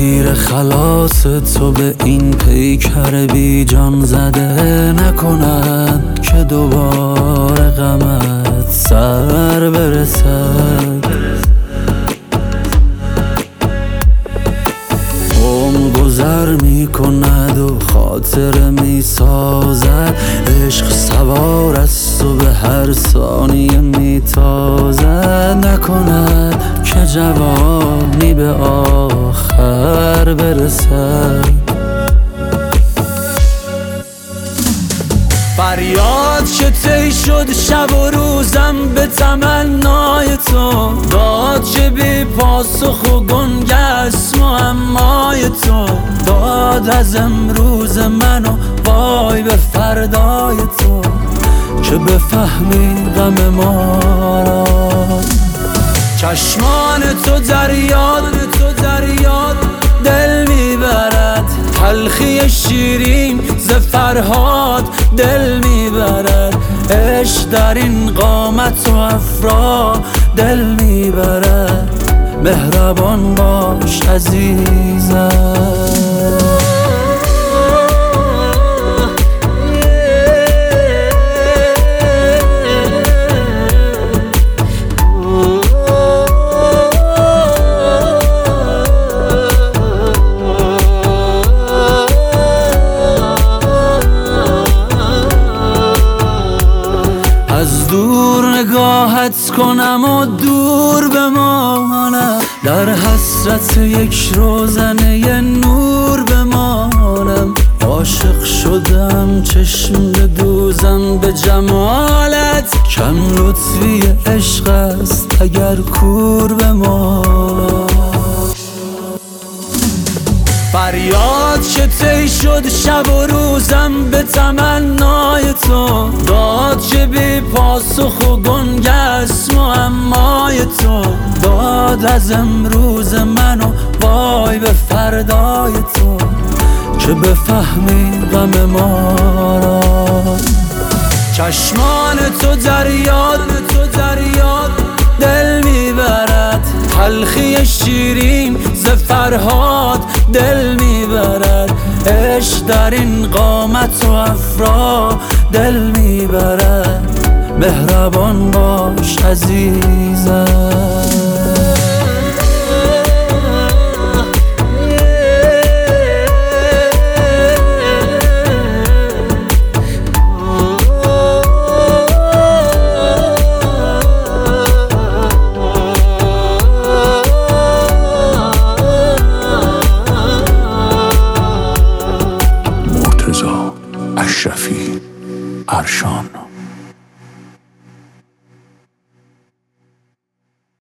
تیر خلاص تو به این پیکر بی جان زده نکند که دوباره غمت سر برسد. گذر می کند و خاطر می سازد، عشق سوار است و به هر ثانیه می تازد. نکند که جوانی به آخر برسد. فریاد که طی شد شب و روزم به تمنای تو، داد که بی پاسخ و گنگست معمای تو، داد از امروز منو وای به فردای تو که بفهمی غم ما را. چشمان تو دریاد دل میبرد، تلخی شیرین ز فرهاد دل میبرد. عشق در این قامت و افرا دل میبرد. مهربان باش عزیزم. از دور نگاهت کنم و دور بمانم، در حسرت یک روزنه نور بمانم. عاشق شدم چشم بدوزم به جمالت، کم لطفی عشق است اگر کور بمانم. فریاد که طی شد شب و روزم به تمنای تو، داد که بی پاسخ و گنگست معمای تو، داد از امروز منو وای به فردای تو که بفهمی غم ما را. چشمان تو دریاد دل میبرد، تلخی شیرین ز فرهاد دل میبرد. عشق در این قامت و افرا دل میبرد. مهربان باش عزیزم. اشرفی ارشان